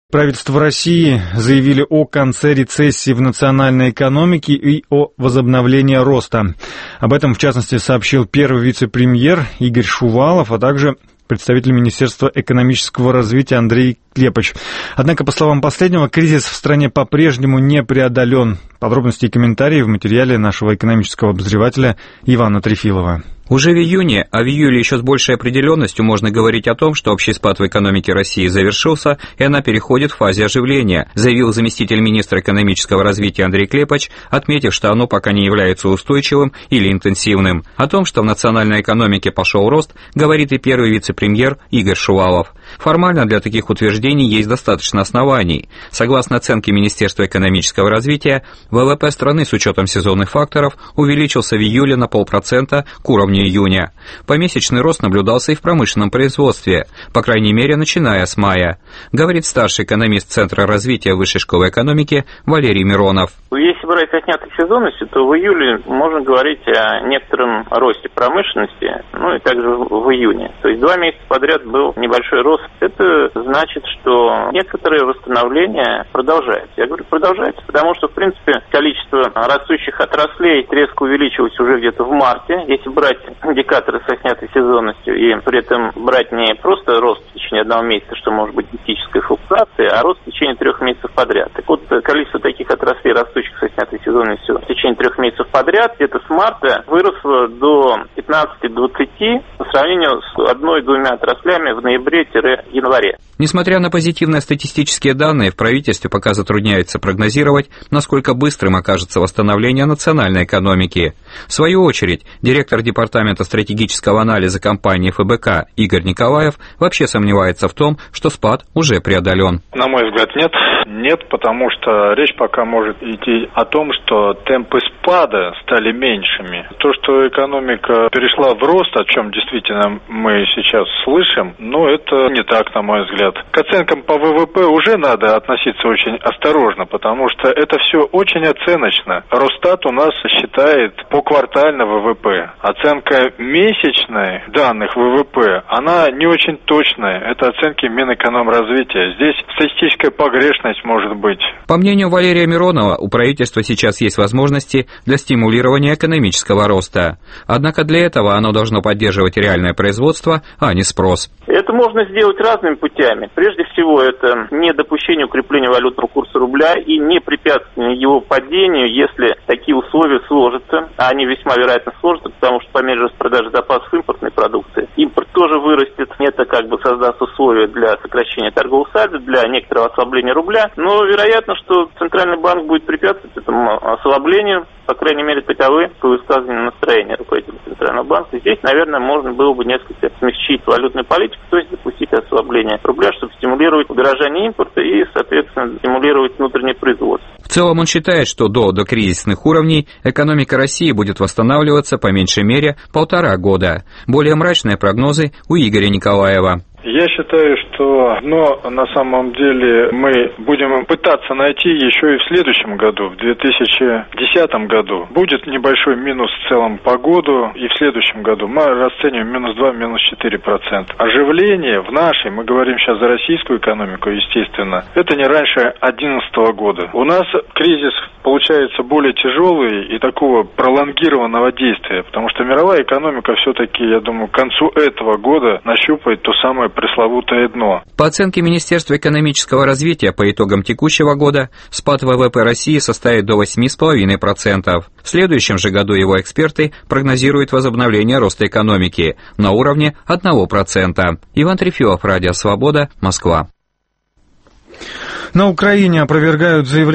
Правительство России заявили о конце рецессии в национальной экономике и о возобновлении роста. Об этом, в частности, сообщил первый вице-премьер Игорь Шувалов, а также представитель Министерства экономического развития Андрей Клепыч. Однако, по словам последнего, кризис в стране по-прежнему не преодолен. Подробности и комментарии в материале нашего экономического обозревателя Ивана Трефилова. Уже в июне, а в июле еще с большей определенностью можно говорить о том, что общий спад в экономике России завершился, и она переходит в фазе оживления, заявил заместитель министра экономического развития Андрей Клепыч, отметив, что оно пока не является устойчивым или интенсивным. О том, что в национальной экономике пошел рост, говорит и первый вице-премьер Игорь Шувалов. Формально для таких утверждений есть достаточно оснований. Согласно оценке Министерства экономического развития, ВВП страны с учетом сезонных факторов увеличился в июле на 0,5% к уровню июня. Помесячный рост наблюдался и в промышленном производстве, по крайней мере, начиная с мая, говорит старший экономист Центра развития Высшей школы экономики Валерий Миронов. Если брать отнятой сезонности, то в июле можно говорить о некотором росте промышленности, и также в июне. То есть 2 месяца подряд был небольшой рост. Это значит, что некоторое восстановление продолжается. Я говорю, продолжается, потому что, в принципе, количество растущих отраслей резко увеличилось уже где-то в марте. Если брать индикаторы со снятой сезонностью и при этом брать не просто рост в течение 1 месяца, что может быть критической флуктуацией, а рост в течение 3 месяцев подряд. Так вот, количество таких отраслей, растущих со снятой сезонностью в течение 3 месяцев подряд, где-то с марта выросло до 15-20 по сравнению с 1-2 отраслями в ноябре-январе. Несмотря на позитивные статистические данные, в правительстве пока затрудняется прогнозировать, насколько быстрым окажется восстановление национальной экономики. В свою очередь, директор департамента стратегического анализа компании ФБК Игорь Николаев вообще сомневается в том, что спад уже преодолен. На мой взгляд, нет. Нет, потому что речь пока может идти о том, что темпы спада стали меньшими. То, что экономика перешла в рост, о чем действительно мы сейчас слышим, это не так, на мой взгляд. К оценкам по ВВП уже надо относиться очень осторожно, потому что это все очень оценочно. Росстат у нас считает поквартально ВВП. Оценка месячной данных ВВП, она не очень точная. Это оценки Минэкономразвития. Здесь статистическая погрешность может быть. По мнению Валерия Миронова, у правительства сейчас есть возможности для стимулирования экономического роста. Однако для этого оно должно поддерживать реальное производство, а не спрос. Это можно сделать разными путями. Прежде всего, это недопущение укрепления валютного курса рубля и не препятствие его падению, если такие условия сложатся. А они весьма вероятно сложатся, потому что по мере распродажи запасов импортной продукции импорт тоже вырастет. Это создаст условия для сокращения торгового сальдо, для некоторого ослабления рубля. Но вероятно, что Центральный банк будет препятствовать этому ослаблению. По крайней мере, таковы высказывания настроения руководителя Центрального банка. Здесь, наверное, можно было бы несколько смягчить валютную политику, то есть допустить ослабление рубля, чтобы стимулировать удорожание импорта и, соответственно, стимулировать внутреннее производство. В целом он считает, что до докризисных уровней экономика России будет восстанавливаться по меньшей мере 1,5 года. Более мрачные прогнозы у Игоря Николаева. Я считаю, что на самом деле мы будем пытаться найти еще и в следующем году, в 2010 году. Будет небольшой минус в целом по году, и в следующем году мы расцениваем -2, -4%. Оживление в нашей, мы говорим сейчас за российскую экономику, естественно, это не раньше 2011 года. У нас кризис получается более тяжелый и такого пролонгированного действия, потому что мировая экономика все-таки, я думаю, к концу этого года нащупает то самое пресловутое дно. По оценке Министерства экономического развития по итогам текущего года, спад ВВП России составит до 8,5%. В следующем же году его эксперты прогнозируют возобновление роста экономики на уровне 1%. Иван Трефилов, Радио Свобода, Москва. На Украине опровергают заявление